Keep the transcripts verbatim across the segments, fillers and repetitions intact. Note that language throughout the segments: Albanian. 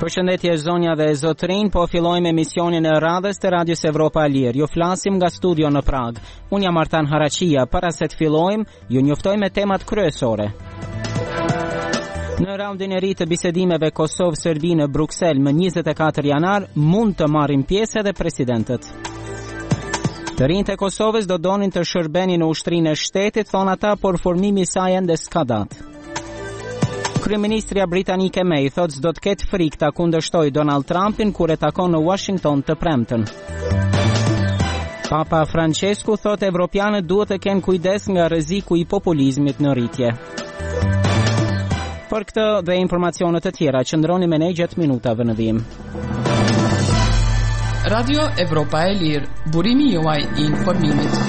Përshëndetje zonja dhe zotërin, po fillojmë emisionin e radhës të Radios Evropa e Lirë. Ju flasim nga studio në Prag. Unë jam Artan Haraqia. Para se të fillojmë, ju njoftoj me temat kryesore. Në raundin e ri të bisedimeve Kosovë-Serbi në Bruksel më njëzet e katër janar, mund të marrin pjesë edhe presidentët. Të rinjtë e Kosovës do donin të shërbenin në ushtrinë e shtetit, thon ata, por formimi i saj ende s'ka datë. Kryeministria britanike May thot s'do të ketë frikë ta kundërshtoj Donald Trumpin kur e takon në Washington të premten. Papa Francesku thot evropianët duhet të kenë kujdes nga rreziku i populizmit në rritje. Për këtë dhe informacione të tjera, qëndroni me ne gjatë minutave në vijim. Radio Evropa e Lirë, burimi juaj i informimit.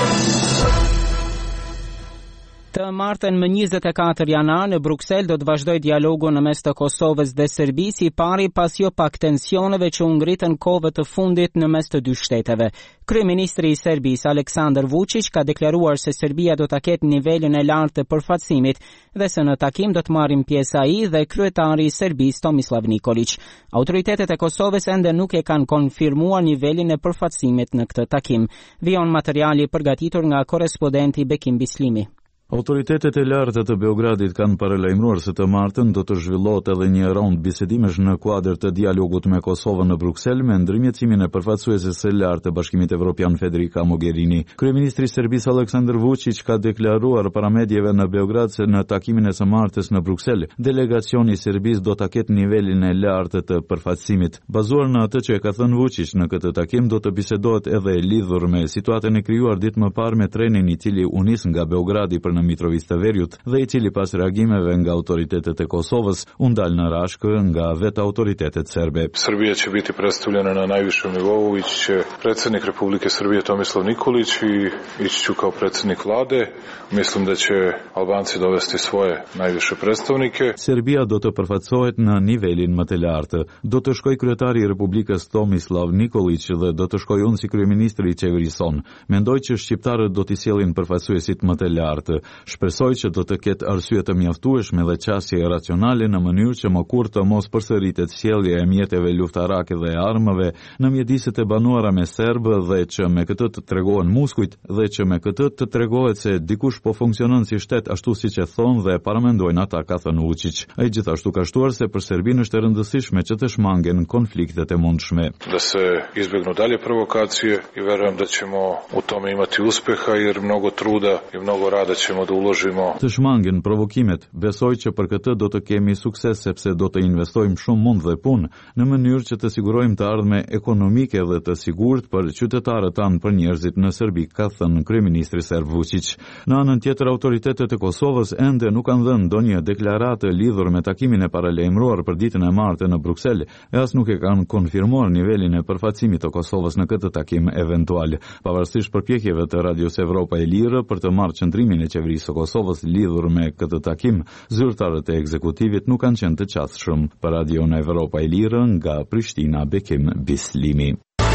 Të martën më njëzet e katër janar në Bruksel do të vazhdoj dialogu në mes të Kosovës dhe Serbisë, i pari pas jo pak tensioneve që u ngritën kohëve të fundit në mes të dy shteteve. Kryeministri i Serbisë Aleksandar Vučić ka deklaruar se Serbia do ta ketë nivelin e lartë të përfaqësimit dhe se në takim do të marrin pjesë ai dhe kryetari i Serbisë Tomislav Nikolić. Autoritetet e Kosovës ende nuk e kanë konfirmuar nivelin e përfaqësimit në këtë takim. Vijon materiali përgatitur nga korrespondenti Bekim Bislimi. Autoritetet e larta të Beogradit kanë paralajmëruar se të martën do të zhvillohet edhe një raund bisedimesh në kuadër të dialogut me Kosovën në Bruksel me ndërmjetësimin e përfaqësueses së lartë të Bashkimit Evropian Federica Mogherini. Kryeministri i Serbisë Aleksandar Vučić ka deklaruar para mediave në Beograd se në takimin e së martës në Bruksel, delegacioni i Serbisë do ta ketë nivelin e lartë të përfaqësimit. Bazuar në atë që e ka thënë Vučić, në këtë takim do të bisedohet edhe lidhur me situatën e krijuar ditë më parë me trenin i cili u nis nga Beogradi për në Mitrovic të Veriut dhe i cili pas reagimeve nga autoritetet e Kosovës u ndal në Rashkë nga vetë autoritetet serbe. Srbija će biti predstavljena na najvišem nivou, ići će predsjednik Republike Srbije Tomislav Nikolić i ići ću kao predsjednik vlade. Mislim da će Albanci dovesti svoje najviše predstavnike. Serbia do të përfaqësohet në nivelin më të lartë. Do të shkoj kryetari i Republikës Tomislav Nikolić dhe do të shkoj unë si kryeministri i qeverison. Mendoj që shqiptarët do t'i sjellin përfaqësuesit më të lartë. Shpresoj që do të ketë arsye të mjaftueshme dhe qasje racionale në mënyrë që më kurrë të mos përsëritet sjellja e mjeteve luftarake dhe armëve në mjediset e banuara me serbë dhe që me këtë të tregohen muskujt dhe që me këtë të tregohet se dikush po funksionon si shtet ashtu siç e thon dhe paramendojnë ata, ka thënë Vučić. Ai gjithashtu ka shtuar se për Serbinë është e rëndësishme që të shmangen konfliktet e mundshme. Da se izbjegnu dalje provokacije i verujem da ćemo u tome imati uspeha jer mnogo truda i mnogo rada ćemo da uložimo. Të shmangen provokimet, besoj që për këtë do të kemi sukses sepse do të investojmë shumë mund dhe punë në mënyrë që të sigurojmë të ardhme ekonomike dhe të sigurt për qytetarët tanë, për njerëzit në Serbi, ka thënë kryeministri serb Vučić. Në anën tjetër, autoritetet e Kosovës ende nuk kanë dhënë ndonjë deklarate lidhur me takimin e paralajmëruar për ditën e martë në Bruksel, e as nuk e kanë konfirmuar nivelin e përfaqësimit të Kosovës në këtë takim eventual. Pavarësisht përpjekjeve të Radios Evropa e Lirë për të marrë qendrimin e qeverisë së Kosovës lidhur me këtë takim, zyrtarët e ekzekutivit nuk kanë qenë të qasshëm. Për Radio Evropa e Lirë nga Prishtina, Bekim Bislimi.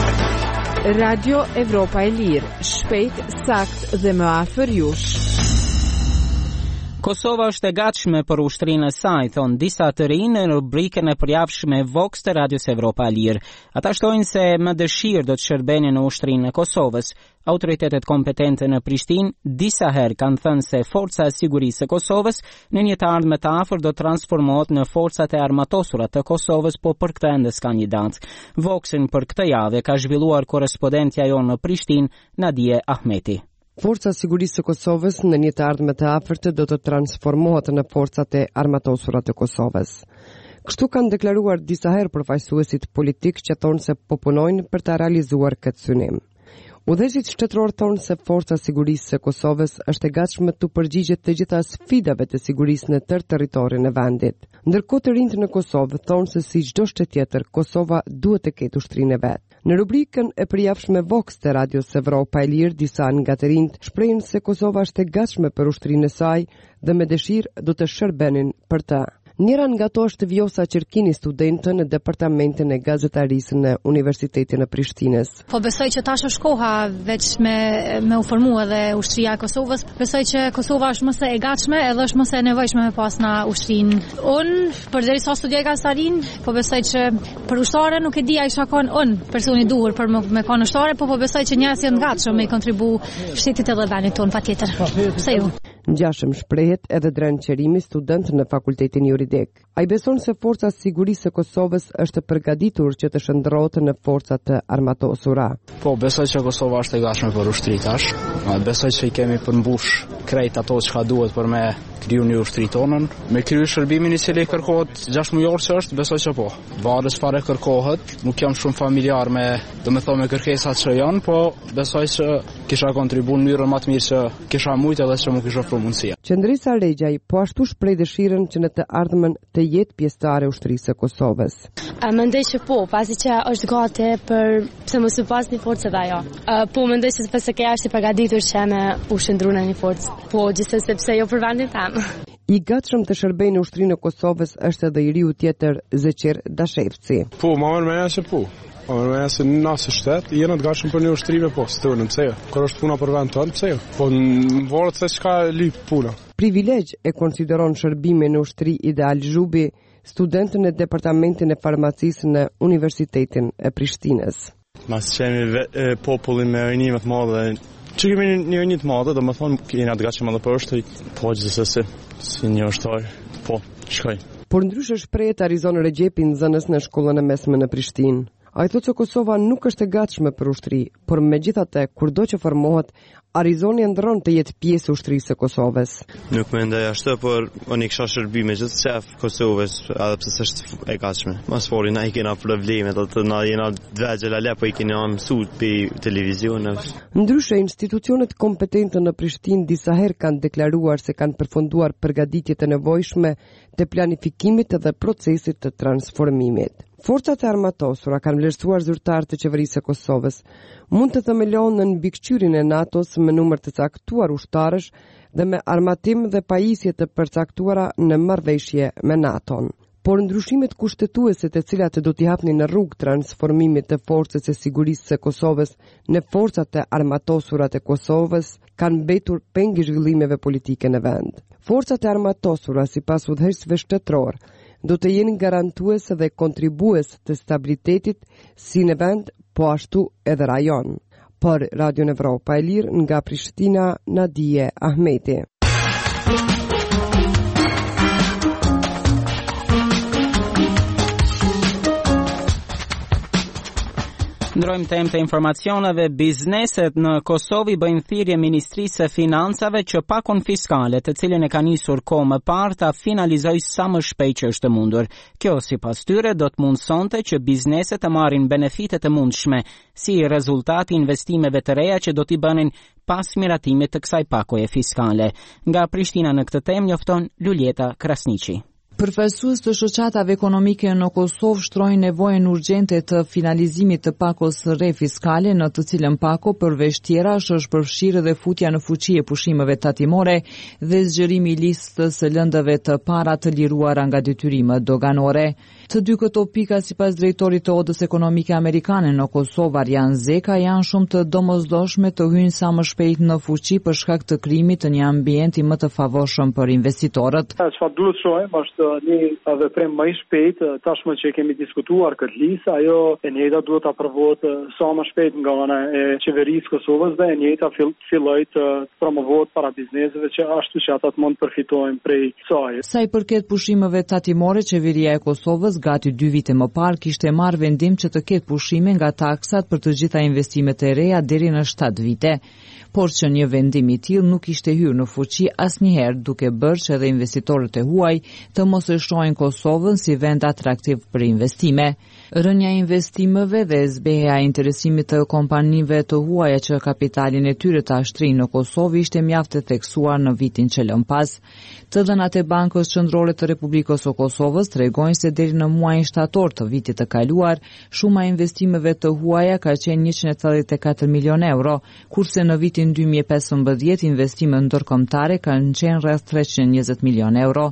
Radio Evropa e Lirë, shpejt, sakt dhe më afër jush. Kosova është e gatshme për ushtrinë e saj, thon disa të rinj në rubrikën e përjavshme Vox të Radios Evropa e Lirë. Ata shtojnë se më dëshirë do të shërbenin në ushtrinë e Kosovës. Autoritetet kompetente në Prishtinë disa herë kanë thënë se forca e sigurisë së Kosovës në një të ardhme të afër do transformohet në forcat e armatosura të Kosovës, po për këtë ende s'ka një datë. Voxin për këtë javë ka zhvilluar korrespondentja jonë në Prishtinë, Nadije Ahmeti. Forca e sigurisë së Kosovës në një të ardhme të afërte do të transformohet në forcat e armatosura të Kosovës. Kështu kanë deklaruar disa herë përfaqësuesit politik që thonë se po punojnë për të realizuar këtë synim. Udhëheqësit shtetëror thonë se forca e sigurisë së Kosovës është e gatshme të përgjigjet të gjitha sfidave të sigurisë në tërë territorin e vendit. Ndërkohë të rinjtë në Kosovë thonë se si çdo shtet tjetër, Kosova duhet të ketë ushtrinë e vet. Në rubrikën e përjavshme Vox të Radios Evropa e Lirë, disa nga të rinjt shprehin se Kosova është e gatshme për ushtrinë e saj dhe me dëshirë do të shërbenin për të. Njëra nga to është Vjosa Qerkini, studente në departamentin e gazetarisë në Universitetin e Prishtinës. Po besoj që tash është koha veç me me u formu edhe ushtria e Kosovës. Besoj që Kosova është më së e gatshme edhe është më së e nevojshme me pas na ushtrinë. Unë përderisa studioj gazetarin, po besoj që për ushtare nuk e di a isha kon unë personi duhur për me, me kon ushtare, po po besoj që njerëz janë të gatshëm me kontribu shtetit edhe vendit ton patjetër. Pse jo? Ngjashëm shprehet edhe Dren Qerimi, student në Fakultetin Juridik. Ai beson se forca e sigurisë së Kosovës është përgatitur që të shndërrohet në forcat të armatosura. Po, besoj që Kosova është e gatshme për ushtri tash. Besoj që i kemi përmbush krejt ato çka duhet për me kriju një ushtri tonën. Me kryu shërbimin i cili kërkohet gjashtë mujor që është, besoj që po. Varet çfarë kërkohet, nuk jam shumë familjar me, do të them, me kërkesat që janë, po besoj që kisha kontribuar në mënyrë më të mirë që kisha mujt edhe që më kisha ofruar mundësia. Qendrisa Regjaj po ashtu shpreh dëshirën që në të ardhmen të jetë pjesëtare e ushtrisë së Kosovës. Mendoj që po, pasi që është gati për pse mos u pas një forcë edhe ajo. Po mendoj se pse ke është i përgatitur që me u shndruar në një forcë. Po gjithsesi sepse jo për vendin tim. I gatshëm të shërbejë në ushtrinë e Kosovës është edhe i riu tjetër Zeqir Dashevci. Po, më merr me që po. Po më merr se në asë shtet, jena të gatshëm për një ushtri me po, stonën pse jo. Kur është puna për vend tonë, pse jo. Po varet se çka lyp puna. Privilegj e konsideron shërbimin në ushtri Ideal Zhubi, student në departamentin e farmacisë në Universitetin e Prishtinës. Mas qemi popullin me rënime të madhe, që kemi një rënime të madhe, do më thonë, jena të gatshëm edhe për ushtri, po gjithsesi si një ushtar, po, shkoj. Por ndryshe shprehet Arizon Regjepi, nxënës në shkollën e mesme në Prishtinë. Ai thotë se Kosova nuk është e gatshme për ushtri, por megjithatë, kurdo që formohet, Arizoni ndron të jetë pjesë e ushtrisë së Kosovës. Nuk mendoj ashtu, por unë kisha shërbi me gjithë shef Kosovës, edhe pse është e gatshme. Mas fori na i kena probleme, do të na jena dvegjël ale, po i kena mësuar pe televizionit. Ndryshe, institucionet kompetente në Prishtinë disa herë kanë deklaruar se kanë përfunduar përgatitjet e nevojshme të planifikimit dhe procesit të transformimit. Forcat e armatosura kanë vlerësuar zyrtarët e qeverisë së Kosovës. Mund të themelohen në mbikëqyrjen e NATO-s me numër të caktuar ushtarësh dhe me armatim dhe pajisje të përcaktuara në marrëveshje me NATO-n. Por ndryshimet kushtetuese të cilat do t'i hapnin në rrugë transformimit të forcës së sigurisë së Kosovës në forcat e armatosura të Kosovës kanë mbetur peng i zhvillimeve politike në vend. Forcat e armatosura, sipas udhëheqësve shtetëror, do të jenë garantuese dhe kontribues të stabilitetit si në vend, po ashtu edhe rajon. Për Radio Evropa e Lirë nga Prishtina, Nadije Ahmeti. Ndrojmë temë të informacioneve. Bizneset në Kosovë bëjnë thirrje Ministrisë së Financave që pakon fiskale, të cilën e ka nisur kohë më parë, ta finalizojë sa më shpejt që është mundur. Kjo, sipas tyre, do të mundsonte që bizneset të marrin benefite të mundshme, si rezultati investimeve të reja që do t'i bënin pas miratimit të kësaj pakoje fiskale. Nga Prishtina në këtë temë njofton Luljeta Krasniqi. Përfaqësues të shoqatave ekonomike në Kosovë shtrojnë nevojën urgjente të finalizimit të pakos së re fiskale, në të cilën pako përveç tjerash është përfshirë dhe futja në fuqi e pushimeve tatimore dhe zgjerimi i listës së lëndëve të para të liruara nga detyrimet doganore. Të dy këto pika, sipas drejtorit të Odës Ekonomike Amerikane në Kosovë, Arjan Zeka, janë shumë të domosdoshme të hyjnë sa më shpejt në fuqi për shkak të krijimit të një ambienti më të favorshëm për investitorët. Çfarë duhet shohim është një veprim më i shpejt, tashmë që kemi diskutuar këtë listë, ajo e njëjta duhet të aprovohet sa më shpejt nga ana e qeverisë Kosovës dhe e njëjta filloj të promovohet para bizneseve që ashtu që ata të mund të përfitojnë prej saj. Sa i përket pushimeve tatimore, qeveria e Kosovës gati dy vite më parë kishte marrë vendim që të ketë pushime nga taksat për të gjitha investimet e reja deri në shtatë vite. Por që një vendim i tillë nuk ishte hyrë në fuqi asnjëherë, duke bërë që edhe investitorët e huaj të mos e shohin Kosovën si vend atraktiv për investime. Rënja e investimeve dhe zbeja e interesimit të kompanive të huaja që kapitalin e tyre të ashtrinë në Kosovë ishte mjaft e theksuar në vitin që lëm pas. Të dhënat e Bankës Qendrore të Republikës së Kosovës tregojnë se deri në muajin shtator të vitit të kaluar, shuma e investimeve të huaja ka qenë njëqind e tetëdhjetë e katër milion euro, kurse në vitin dy mijë e pesëmbëdhjetë investimet ndërkombëtare kanë qenë rreth treqind e njëzet milion euro.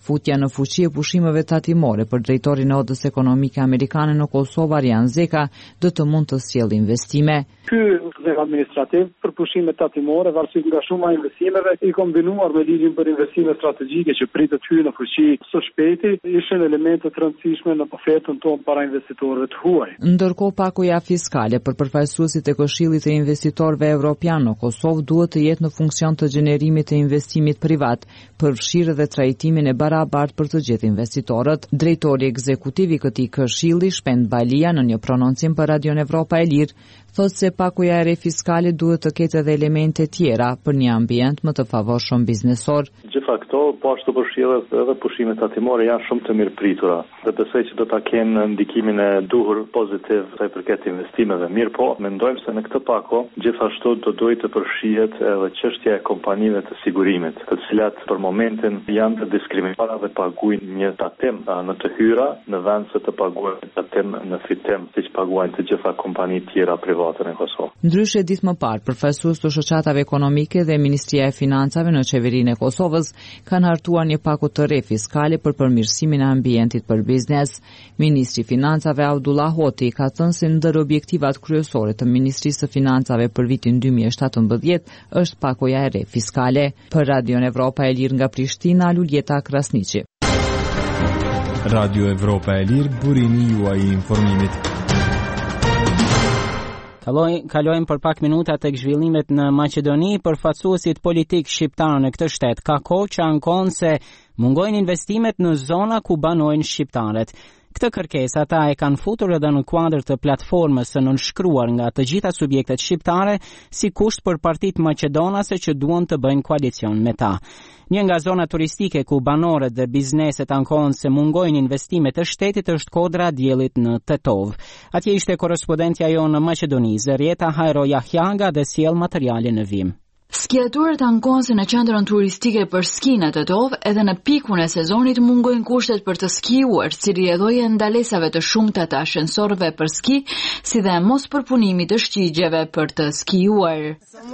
Futja në fuqi e pushimeve tatimore për drejtorin e Odës Ekonomike Amerikane në Kosovë, Arjan Zeka, do të mund të sjellë investime. Ky dhe administrativ për pushimet tatimore, varësisht nga shuma investimeve, i kombinuar me ligjin për investime strategjike që pritet hyjë në fuqi së shpejti, ishin elemente të rëndësishme në ofertën tonë para investitorëve të huaj. Ndërkohë, pakoja fiskale për përfaqësuesit e Këshillit të Investitorëve Evropian në Kosovë duhet të jetë në funksion të gjenerimit të investimit privat, përfshirë dhe trajtimin e barabartë për të gjithë investitorët. Drejtori ekzekutiv i këtij këshilli, Shpend Balia, në një prononcim për Radion Evropa e Lirë, thotë se pakoja e re fiskale duhet të ketë edhe elemente tjera për një ambient më të favorshëm biznesor. Gjitha këto, po ashtu përfshirë edhe pushimet tatimore janë shumë të mirë pritura dhe besoj që do ta kenë ndikimin e duhur pozitiv sa i përket investimeve. Mirë po, mendojmë se në këtë pako gjithashtu do duhet të përfshihet edhe çështja e kompanive të sigurimit, të cilat për momentin janë të diskriminuara dhe paguajnë një tatim në të hyra në vend se të paguajnë tatim në fitim, siç paguajnë të gjitha kompanitë tjera private në Kosovë. Ndryshe, ditë më parë, përfaqësues të shoqatave ekonomike dhe Ministria e Financave në qeverinë e Kosovës kanë hartuar një paku të re fiskale për përmirësimin e ambientit për biznes. Ministri i Financave Abdullah Hoti ka thënë se ndër objektivat kryesore të Ministrisë së Financave për vitin dy mijë e shtatëmbëdhjetë është pakoja e re fiskale. Për Radion Evropa e Lirë nga Prishtina, Luljeta Krasniqi. Radio Evropa e Lirë, burimi juaj i informimit. Kalojmë për pak minuta tek zhvillimet në Maqedoni. Përfaqësuesit politik shqiptar në këtë shtet ka kohë që ankon se mungojnë investimet në zona ku banojnë shqiptarët. Këtë kërkesë ata e kanë futur edhe në kuadër të platformës së nënshkruar nga të gjitha subjektet shqiptare si kusht për partitë maqedonase që duan të bëjnë koalicion me ta. Një nga zona turistike ku banorët dhe bizneset ankohen se mungojnë investimet e shtetit është Kodra Diellit në Tetov. Atje ishte korrespondentja jonë në Maqedoni, Zerieta Hajro Jahjaga, dhe sjell materiale në vim. Skiatorët ankohen se në qendrën turistike për ski në Tetov edhe në pikun e sezonit mungojnë kushtet për të skiuar, si rrjedhoja e ndalesave të shumta të ashensorëve për ski, si dhe mos përpunimi të shqigjeve për të skiuar.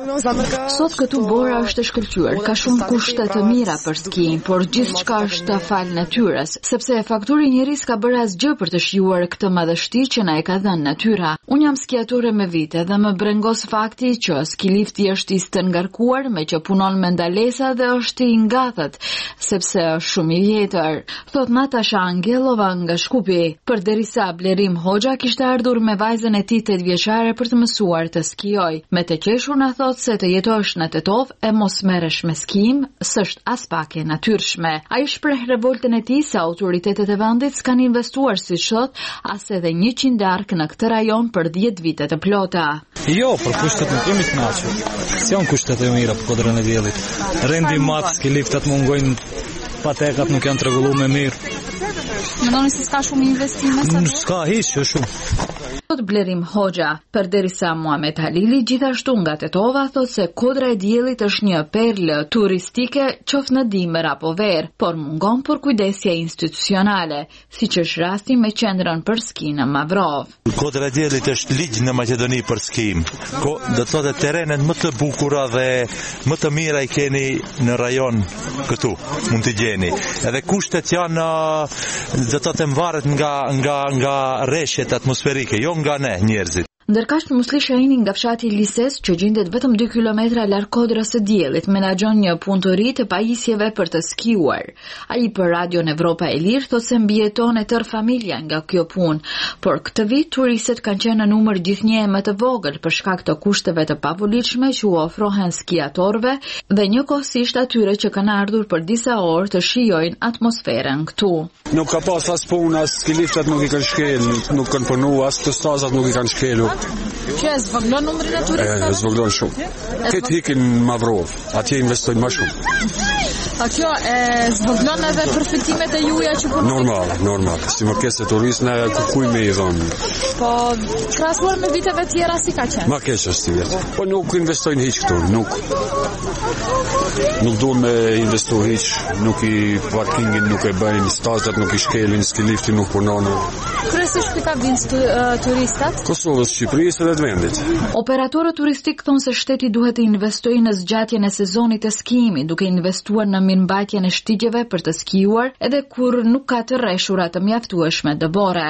Sot këtu bora është e shkëlqyer, ka shumë kushte të mira për skiing, por gjithçka është fal natyrës, sepse fakturi i njeris ka bërë asgjë për të shijuar këtë madhështi që na e ka dhënë natyra. Unë jam skiatore me vite dhe më brengos fakti që skilifti është i stërngarkuar me që punon me ndalesa dhe është i ngatët, sepse është shumë i vjetër. Thot Natasha Angelova nga Shkupi, përderisa Blerim Hoxha kishte ardhur me vajzën e tij tetë vjeçare për të mësuar të skijoj. Me të qeshur na thot se të jetosh në Tetov e mos merresh me skiim, s'është as pak e natyrshme. Ai shpreh revoltën e tij se autoritetet e vendit s'kan investuar siç thot as edhe njëqind dark në këtë rajon për dhjetë vite të plota. Jo, për kushtet nuk jemi të kënaqur. S'janë kushtet e mira për Kodrën e Diellit. Rendi mat, skiliftat mungojnë, patekat nuk janë rregulluar me mirë. Mendoni se s'ka shumë investime sa? S'ka hiç, është shumë. Thot Blerim Hoxha, përderisa Muhamet Halili gjithashtu nga Tetova thot se Kodra e Diellit është një perlë turistike qoftë në dimër apo verë, por mungon për kujdesje institucionale, siç është rasti me qendrën për ski në Mavrov. Kodra e Diellit është ligj në Maqedoni për skim. Ko, do të thotë terrenet më të bukura dhe më të mira i keni në rajon këtu, mund t'i gjeni. Edhe kushtet janë do të thotë mvaret nga nga nga rreshtet atmosferike, jo nga ne njerëzit. Ndërkaq Musli Shahini nga fshati Lises, që gjendet vetëm dy kilometra larg Kodrës së Diellit, menaxhon një punëtori të pajisjeve për të skiuar. Ai për Radion Evropa e Lirë thotë se mbijeton e tër familja nga kjo punë, por këtë vit turistët kanë qenë në numër gjithnjëherë më të vogël për shkak të kushteve të pavolitshme që u ofrohen skiatorëve dhe njëkohësisht atyre që kanë ardhur për disa orë të shijojnë atmosferën këtu. Nuk ka pas as punë, as skiliftat nuk i kanë shkel, nuk kanë punuar, as të stazat nuk i kanë shkelur. Që e zvogëlon numrin e turistëve? E zvogëlon shumë. Këtë hikin Mavrov, atje investojnë më shumë. A kjo e zvogëlon edhe përfitimet e juja që punojnë? Normal, normal. Si markesë turistë na kuj me i dhënë. Po krahasuar me viteve tjera si ka qenë? Ma keq është vetë. Po nuk investojnë hiç këtu, nuk. Nuk duhet me investu hiq, nuk i parkingin nuk e bëjnë, stazat nuk i shkelin, ski lifti nuk punon. Kryesisht pika vinë turistat? Kosovës, Shqipërisë edhe të vendit. Operatorët turistik thonë se shteti duhet të investojë në zgjatjen e sezonit të skijimit, duke investuar në mirëmbajtjen e shtigjeve për të skijuar, edhe kur nuk ka të rreshura të mjaftueshme dëbore.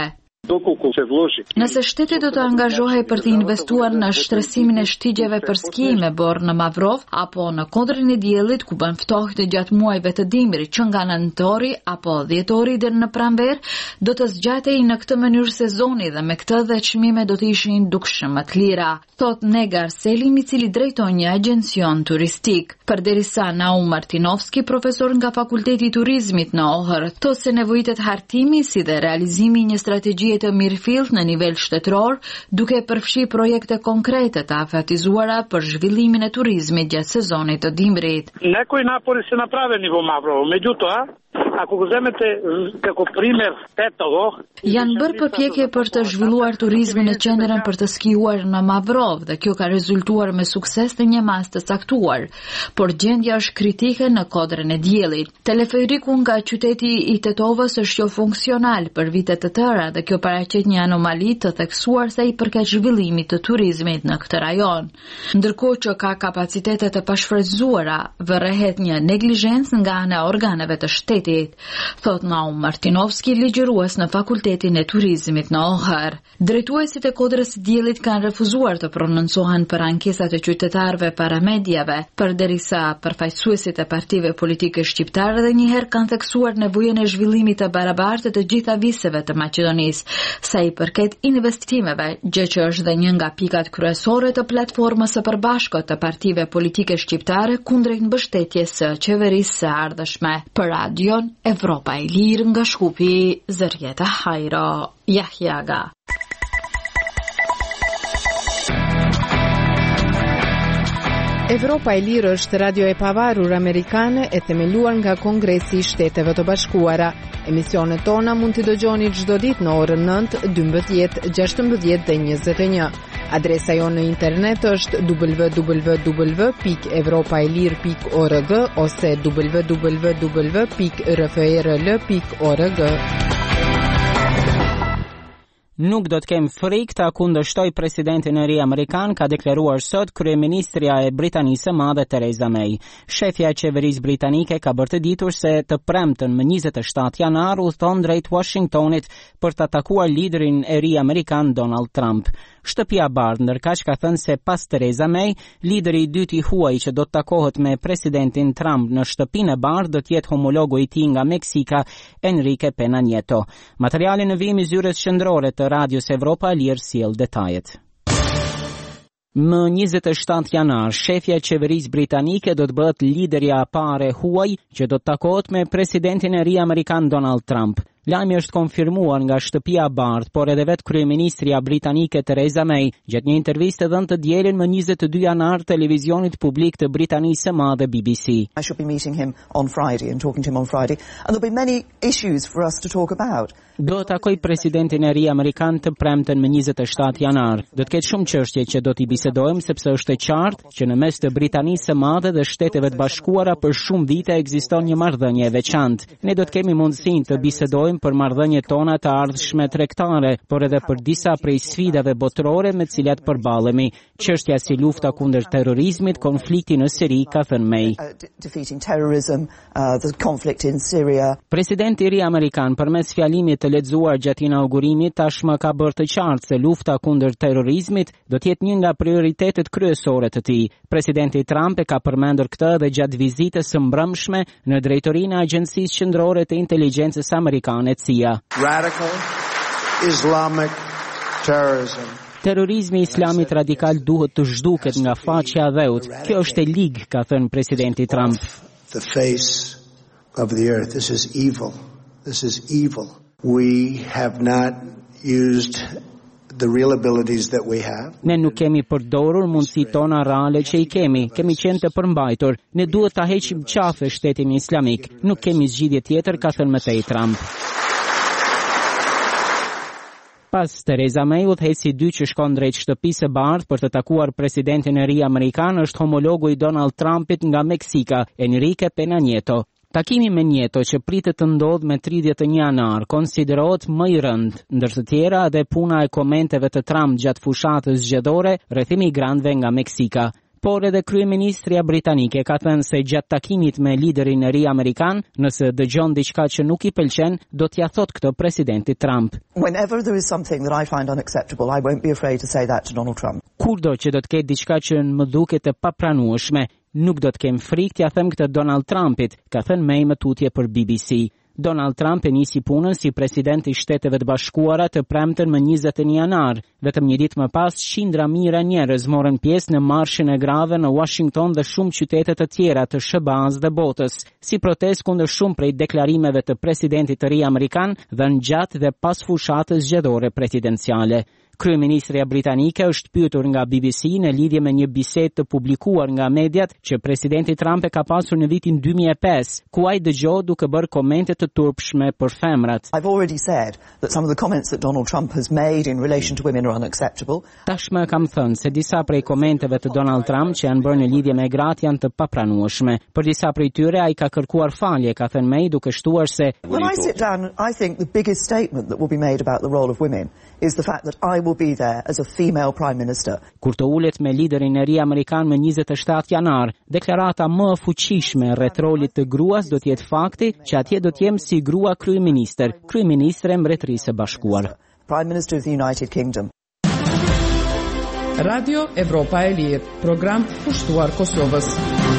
Nëse shteti do të angazhohej për të investuar në shtresimin e shtigjeve për skijim me borë në Mavrov apo në Kodrën e Diellit ku bën ftohtë gjatë muajve të dimrit që nga nëntori apo dhjetori deri në pranverë, do të zgjatej në këtë mënyrë sezoni dhe me këtë dhe çmimet do të ishin dukshëm më të lira, thot Negar Selim, i cili drejton një agjencion turistik. Përderisa Naum Martinovski, profesor nga Fakulteti i Turizmit në Ohër, thotë se nevojitet hartimi si dhe realizimi i një strategjie të mirëfillt në nivel shtetëror, duke përfshi projekte konkrete të afatizuara për zhvillimin e turizmit gjatë sezonit të dimrit. Некои напори се направени во Маврово, меѓутоа, ako uzemete kako primer Petovo, janë bërë përpjekje për të zhvilluar turizmin në qendrën për të skijuar në Mavrov dhe kjo ka rezultuar me sukses në një mas të caktuar, por gjendja është kritike në Kodrën e Diellit. Teleferiku nga qyteti i Tetovës është jo funksional për vite të tëra dhe kjo paraqet një anomali të theksuar sa i përket zhvillimit të turizmit në këtë rajon. Ndërkohë që ka kapacitete të pashfrytëzuara, vërrehet një neglizhencë nga ana e organeve të shtetit, thot Naum Martinovski, ligjërues në Fakultetin e Turizmit në Ohër. Drejtuesit e Kodrës së Diellit kanë refuzuar të prononcohen për ankesat e qytetarëve para mediave, përderisa përfaqësuesit e partive politike shqiptare edhe një herë kanë theksuar nevojën e zhvillimit të barabartë të gjitha vizave të Maqedonisë, sa i përket investimeve, gjë që është dhe një nga pikat kryesore të platformës së përbashkët të partive politike shqiptare kundrejt mbështetjes së qeverisë së ardhshme. Për Radion Evropa e Lirë nga Shkupi, Zërjeta Hajro, Jahjaga. Evropa e Lirë është radio e pavarur amerikane e themeluar nga Kongresi i Shteteve të Bashkuara. Emisionet tona mund t'i dëgjoni çdo ditë në orën nëntë, dymbëdhjetë, gjashtëmbëdhjetë dhe njëzet e një. Adresa jonë në internet është w w w pikë evropaelir pikë org ose w w w pikë r f r l pikë org. Nuk do të kem frikë ta kundërshtoj presidentin e ri amerikan, ka deklaruar sot kryeministrja e Britanisë së Madhe Theresa May. Shefja e qeverisë britanike ka bërë të ditur se të premtën më njëzet e shtatë janar udhton drejt Washingtonit për të takuar liderin e ri amerikan Donald Trump. Shtëpia e Bardhë ndërkaq ka thënë se pas Theresa May, lideri i dytë i huaj që do të takohet me presidentin Trump në shtëpinë e Bardhë do të jetë homologu i tij nga Meksika, Enrique Pena Nieto. Materiali në vijim i zyrës qendrore të Radios Evropa e Lirë sjell detajet. Më njëzet e shtatë janar, shefja e qeverisë britanike do të bëhet liderja e parë e huaj që do të takohet me presidentin e ri amerikan Donald Trump. Lajmi është konfirmuar nga shtëpia e Bardhë, por edhe vetë kryeministrja britanike Theresa May gjatë një interviste dhënë të dielën më njëzet e dy janar televizionit publik të Britanisë së Madhe B B C. I should be meeting him on Friday and talking to him on Friday, and there'll be many issues for us to talk about. Do të takoj presidentin e ri amerikan të premten më njëzet e shtatë janar. Do të ketë shumë çështje që do t'i bisedojmë sepse është e qartë që në mes të Britanisë së Madhe dhe Shteteve të Bashkuara për shumë vite ekziston një marrëdhënie e veçantë. Ne do të kemi mundësinë të bisedojmë për marrëdhëniet tona të ardhshme tregtare, por edhe për disa prej sfidave botërore me të cilat përballemi. Çështja si lufta kundër terrorizmit, konflikti në Siri, ka thënë May. Defeating terrorism, uh, the conflict in Syria. Presidenti i ri amerikan përmes fjalimit të lexuar gjatë inaugurimit tashmë ka bërë të qartë se lufta kundër terrorizmit do të jetë një nga prioritetet kryesore të tij. Presidenti Trump e ka përmendur këtë edhe gjatë vizitës së mbrëmshme në drejtorinë e Agjencisë Qendrore të Inteligjencës Amerikane C I A. Radical Islamic terrorism. Terrorizmi islamit radikal duhet të zhduket nga faqja e dheut. Kjo është e ligë, ka thënë presidenti Trump. The face of the earth. This is evil. This is evil. We have not used the real abilities that we have. Ne nuk kemi përdorur mundësitë tona reale që i kemi. Kemi qenë të përmbajtur. Ne duhet ta heqim qafe shtetin islamik. Nuk kemi zgjidhje tjetër, ka thënë më tej Trump. pas, Theresa May, udhëheci i dy që shkon drejt shtëpisë së bardhë për të takuar presidentin e ri amerikan është homologu i Donald Trumpit nga Meksika, Enrique Pena Nieto. Takimi me Nieto që pritet të ndodhë me tridhjetë e një janar konsiderohet më i rënd, ndërsa tjera edhe puna e komenteve të Trump gjatë fushatës zgjedhore rreth imigrantëve nga Meksika. Por edhe kryeministria britanike ka thënë se gjatë takimit me liderin e ri amerikan, nëse dëgjon diçka që nuk i pëlqen, do t'ia thotë këtë presidentit Trump. Whenever there is something that I find unacceptable, I won't be afraid to say that to Donald Trump. Kurdo që do të ketë diçka që më duket e papranueshme, nuk do të kem frikë t'ia them këtë Donald Trumpit, ka thënë May më tutje për B B C. Donald Trump e nisi punën si president i Shteteve të Bashkuara të premten më njëzet e një janar. Vetëm një ditë më pas, qindra mijëra njerëz morën pjesë në marshin e grave në Washington dhe shumë qytete të tjera të S B A-s dhe botës, si protestë kundër shumë prej deklarimeve të presidentit të ri amerikan dhe në gjatë dhe pas fushatës zgjedhore presidenciale. Kryeministria britanike është pyetur nga B B C në lidhje me një bisedë të publikuar nga mediat që presidenti Trump e ka pasur në vitin dy mijë e pesë, ku ai dëgjohet duke bërë komente të turpshme për femrat. I've already said that some of the comments that Donald Trump has made in relation to women are unacceptable. Tashmë kam thënë se disa prej komenteve të Donald Trump që janë bërë në lidhje me gratë janë të papranueshme. Për disa prej tyre ai ka kërkuar falje, ka thënë May, duke shtuar se When I sit down, I think the biggest statement that will be made about the role of women is the fact that I will be there as a female prime minister. Kur të ulet me liderin e ri amerikan më njëzet e shtatë janar, deklarata më e fuqishme rreth rolit të gruas do të jetë fakti që atje do të jem si grua kryeministër, kryeministre e Mbretërisë së Bashkuar. Prime Minister of the United Kingdom. Radio Evropa e Lirë, program pushtuar Kosovës.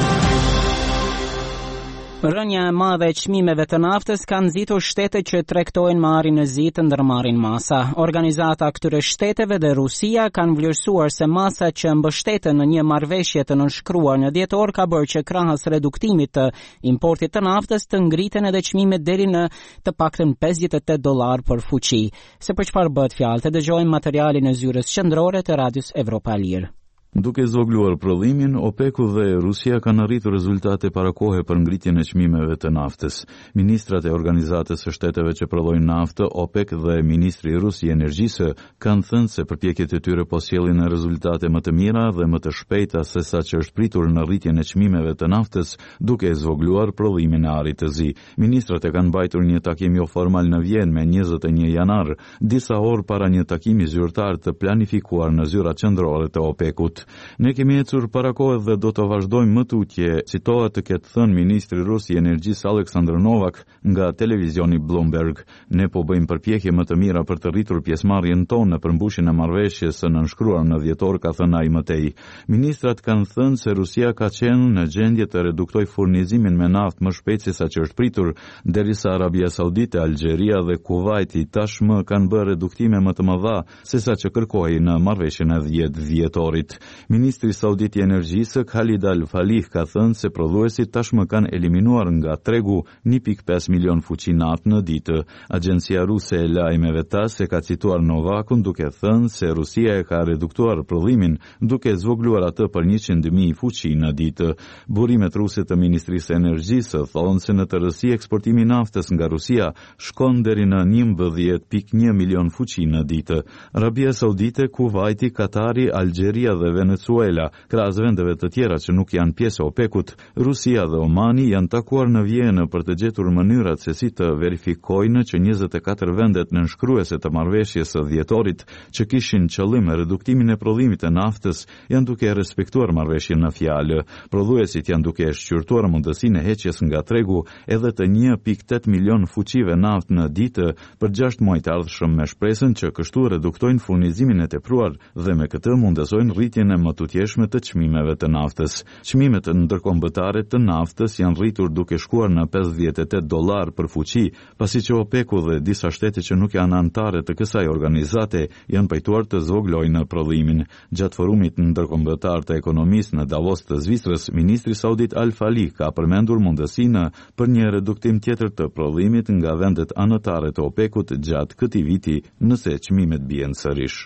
Rënja e madhe e çmimeve të naftës ka nxitur shtete që tregtojnë marrjen e zi të ndërmarrin masa. Organizata e këtyre shteteve dhe Rusia kanë vlerësuar se masa që mbështeten në një marrëveshje të nënshkruar në dhjetor ka bërë që krahas reduktimit të importit të naftës të ngriten edhe çmimet deri në të paktën pesëdhjetë e tetë dollar për fuqi. Se për çfarë bëhet fjalë, të dëgjojmë materialin e zyrës qendrore të Radios Evropa e Lirë. Duke zogluar prodhimin, OPEC-u dhe Rusia kanë arritur rezultate parakohe për ngritjen e çmimeve të naftës. Ministrat e Organizatës së Shteteve që prodhojnë naftë, OPEC dhe Ministri i Rusë i Energjisë kanë thënë se përpjekjet e tyre po sjellin rezultate më të mira dhe më të shpejta se sa që është pritur në rritjen e çmimeve të naftës, duke zogluar prodhimin e arit të zi. Ministrat e kanë mbajtur një takim jo formal në Vjenë me njëzet e një janar, disa orë para një takimi zyrtar të planifikuar në zyrat qendrore të OPEC-ut. Ne kemi ecur para kohë dhe do të vazhdojmë më tutje, citohet të ketë thënë ministri rus i energjisë Aleksandr Novak nga televizioni Bloomberg. Ne po bëjmë përpjekje më të mira për të rritur pjesëmarrjen tonë në përmbushjen e marrëveshjes së nënshkruar në dhjetor, ka thënë ai më tej. Ministrat kanë thënë se Rusia ka qenë në gjendje të reduktojë furnizimin me naftë më shpejt se sa që është pritur, derisa Arabia Saudite, Algjeria dhe Kuwaiti tashmë kanë bërë reduktime më të mëdha se sa që kërkohej në marrëveshjen e dhjetë dhjetorit. Ministri Saudit i Energjisë Khalid Al-Falih ka thënë se prodhuesit tashmë kanë eliminuar nga tregu një pikë pesë milion fuqi naft në ditë. Agjencia ruse e lajmeve TASS e ka cituar Novakun duke thënë se Rusia e ka reduktuar prodhimin duke zvogluar atë për njëqind mijë fuqi në ditë. Burimet ruse të Ministrisë së Energjisë thonë se në tërësi eksportimi i naftës nga Rusia shkon deri në njëmbëdhjetë pikë një milion fuqi në ditë. Arabia Saudite, Kuwaiti, Katari, Algjeria dhe Venezuela, krahas vendeve të tjera që nuk janë pjesë e OPEC-ut, Rusia dhe Omani janë takuar në Vjenë për të gjetur mënyrat se si të verifikojnë që njëzet e katër vendet nënshkruese të marrëveshjes së dhjetorit që kishin qëllim reduktimin e prodhimit të naftës janë duke respektuar marrëveshjen në fjalë. Prodhuesit janë duke shqyrtuar mundësinë e heqjes nga tregu edhe të një pikë tetë milion fuqive naftë në ditë për gjashtë muaj të ardhshëm me shpresën që kështu reduktojnë furnizimin e tepruar dhe me këtë mundësojnë rritjen e më tutjeshme të çmimeve të naftës. Çmimet ndërkombëtare të naftës janë rritur duke shkuar në pesëdhjetë e tetë dollar për fuqi, pasi që OPEC-u dhe disa shtete që nuk janë anëtare të kësaj organizate janë pajtuar të zoglojnë prodhimin. Gjatë forumit ndërkombëtar të ekonomisë në Davos të Zvicrës, ministri saudit Al-Falih ka përmendur mundësinë për një reduktim tjetër të prodhimit nga vendet anëtare të OPEC-ut gjatë këtij viti nëse çmimet bien sërish.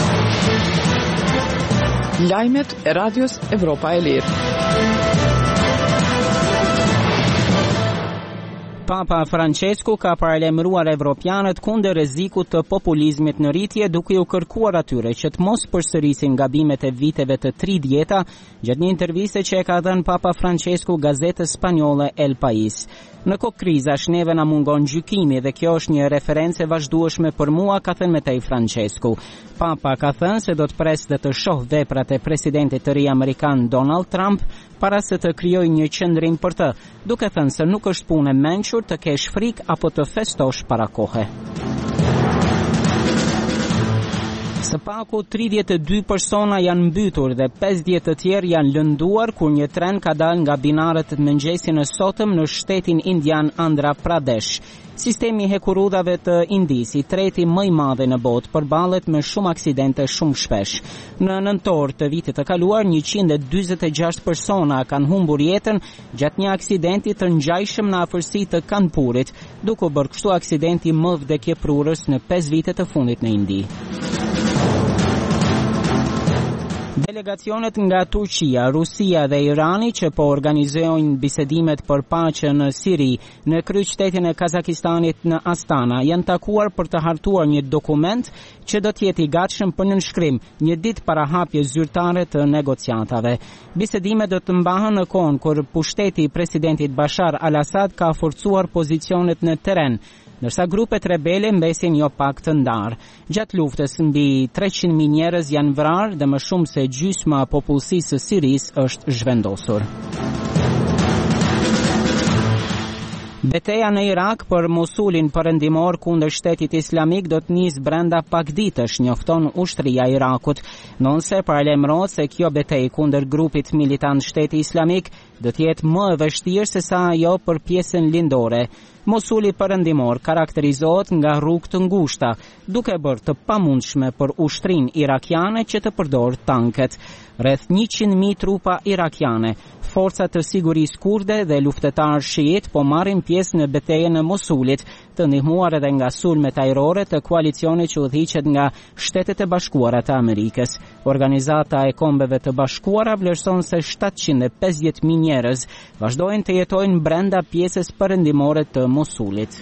Lajmet e Radios Evropa e Lirë. Papa Francesku ka paralajmëruar evropianët kundër rrezikut të populizmit në rritje, duke u kërkuar atyre që të mos përsërisin gabimet e viteve të tridhjeta, gjatë një interviste që e ka dhënë Papa Francesku gazetës spanjolle El País. Në kohë krizash neve na mungon gjykimi dhe kjo është një referencë e vazhdueshme për mua, ka thënë Matej Francesku. Papa ka thënë se do të presë dhe të shoh veprat e presidentit të ri amerikan Donald Trump para se të krijojë një qendrim për të, duke thënë se nuk është punë e mençur të kesh frikë apo të festosh para kohe. Së paku tridhjetë e dy persona janë mbytur dhe pesëdhjetë të tjerë janë lënduar kur një tren ka dalë nga binarët të mëngjesin e sotëm në shtetin indian Andhra Pradesh. Sistemi i hekurudhave të Indis, i treti më i madh në botë, përballet me shumë aksidente shumë shpesh. Në nëntor të vitit të kaluar, njëqind e dyzet e gjashtë persona kanë humbur jetën gjatë një aksidenti të ngjajshëm në afërsi të Kanpurit, duke u bërë kështu aksidenti më vdekjeprurës në pesë vitet të fundit në Indi. Delegacionet nga Turqia, Rusia dhe Irani që po organizojnë bisedimet për paqe në Siri, në kryeqytetin e Kazakistanit në Astana, janë takuar për të hartuar një dokument që do të jetë i gatshëm për nënshkrim një ditë para hapjes zyrtare të negociatave. Bisedimet do të mbahen në kohën kur pushteti i presidentit Bashar al-Assad ka forcuar pozicionet në terren, ndërsa grupet rebele mbesin jo pak të ndarë. Gjatë luftës mbi treqind mijë njerëz janë vrarë dhe më shumë se gjysma e popullsisë së Sirisë është zhvendosur. Betejë në Irak për Mosulin perëndimor kundër shtetit islamik do të nisë brenda pak ditësh, njofton ushtria e Irakut. Nëse paralajmërohet se kjo betejë kundër grupit militant shteti islamik do të jetë më e vështirë se sa ajo për pjesën lindore. Mosuli perëndimor karakterizohet nga rrugë të ngushta, duke bërë të pamundshme për ushtrinë irakiane që të përdorë tanket. Rreth njëqind mijë trupa irakiane, forcat të sigurisë kurde dhe luftetarë shiit po marrin pjesë në betejën e Mosulit, të ndihmuar edhe nga sulmet ajrore të koalicionit që udhëhiqet nga Shtetet e Bashkuara të Amerikës. Organizata e Kombeve të Bashkuara vlerëson se shtatëqind e pesëdhjetë mijë njerëz vazhdojnë të jetojnë brenda pjesës perëndimore të Mosulit.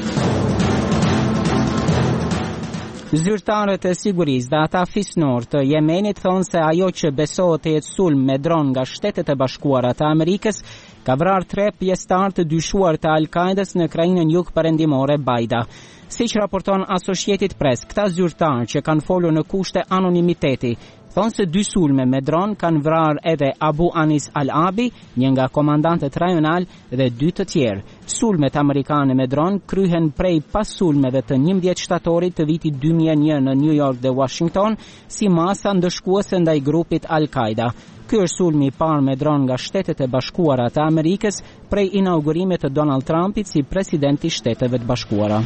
Zyrtarët e sigurisë dhe ata fisnor të Jemenit thonë se ajo që besohet të jetë sulm me dron nga Shtetet e Bashkuara të Amerikës ka vrarë tre pjesëtar të dyshuar të Al-Qaedës në krajinën jugperëndimore Bajda. Siç raporton Associated Press, këta zyrtarë që kanë folur në kushte anonimiteti thonë se dy sulme me dron kanë vrarë edhe Abu Anis Al-Abi, një nga komandantët rajonal, dhe dy të tjerë. Sulmet amerikane me dron kryhen prej pas sulmeve të njëmbëdhjetë shtatorit të vitit dy mijë e një në New York dhe Washington, si masa ndëshkuese ndaj grupit Al-Qaeda. Ky është sulmi i parë me dron nga Shtetet e Bashkuara të Amerikës prej inaugurimit të Donald Trumpit si president i Shteteve të Bashkuara.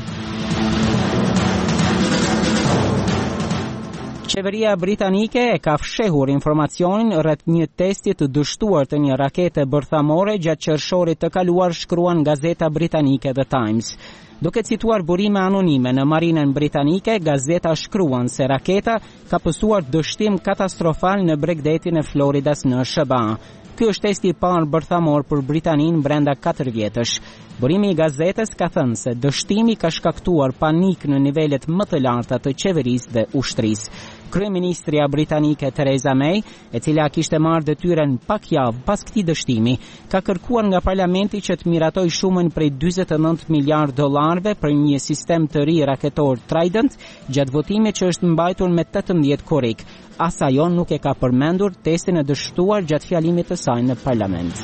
Qeveria britanike e ka fshehur informacionin rreth një testi të dështuar të një rakete bërthamore gjatë qershorit të kaluar, shkruan gazeta britanike The Times. Duke cituar burime anonime në marinën britanike, gazeta shkruan se raketa ka pësuar dështim katastrofal në bregdetin e Floridas në S B A. Ky është testi i parë bërthamor për Britaninë brenda katër vjetësh. Burimi i gazetës ka thënë se dështimi ka shkaktuar panik në nivelet më të larta të qeverisë dhe ushtrisë. Kryeministria britanike Theresa May, e cila kishte marrë detyrën pak javë pas këtij dështimi, ka kërkuar nga parlamenti që të miratoj shumën prej dyzet e nëntë miliardë dollarëve për një sistem të ri raketor Trident, gjatë votimit që është mbajtur me tetëmbëdhjetë korrik. As ajo nuk e ka përmendur testin e dështuar gjatë fjalimit të saj në parlament.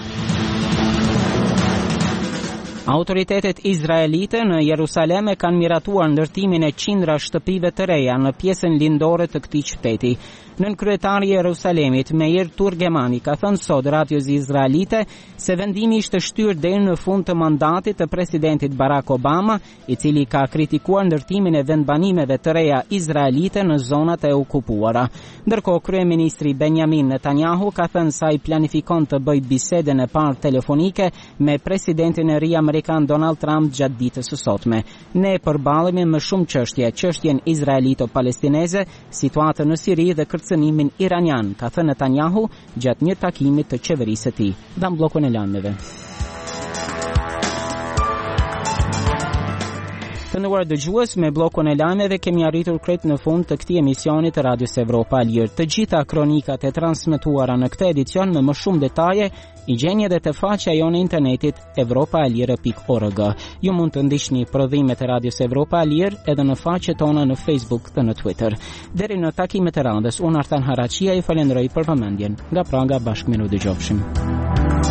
Autoritetet izraelite në Jerusalem e kanë miratuar ndërtimin e qindra shtëpive të reja në pjesën lindore të këtij qyteti. Nënkryetari i Jerusalemit, Meir Turgemani, ka thënë sot radios izraelite se vendimi ishte shtyrë deri në fund të mandatit të presidentit Barack Obama, i cili ka kritikuar ndërtimin e vendbanimeve të reja izraelite në zonat e okupuara. Ndërkohë, kryeministri Benjamin Netanyahu ka thënë se ai planifikon të bëjë bisedën e parë telefonike me presidentin e ri amerikan Donald Trump gjatë ditës së sotme. Ne përballemi me shumë çështje, çështjen izraelito-palestineze, situatën në Siri dhe kërcënimin iranian, ka thënë Netanyahu gjatë një takimi të qeverisë së tij. Dam bllokun e lajmeve. Të nderuar dëgjues, me bllokun e lajmeve kemi arritur krejt në fund të këtij emisioni të Radios Evropa e Lirë. Të gjitha kronikat e transmetuara në këtë edicion me më shumë detaje i gjeni edhe te faqja jone e internetit evropa e lirë pikë org. Ju mund të ndiqni prodhimet e Radios Evropa e Lirë edhe në faqet tona në Facebook dhe në Twitter. Deri në takimet e radhës, unë Artan Haraqia i falenderoj për vëmendjen. Nga Praga bashkë me ju dëgjofshim.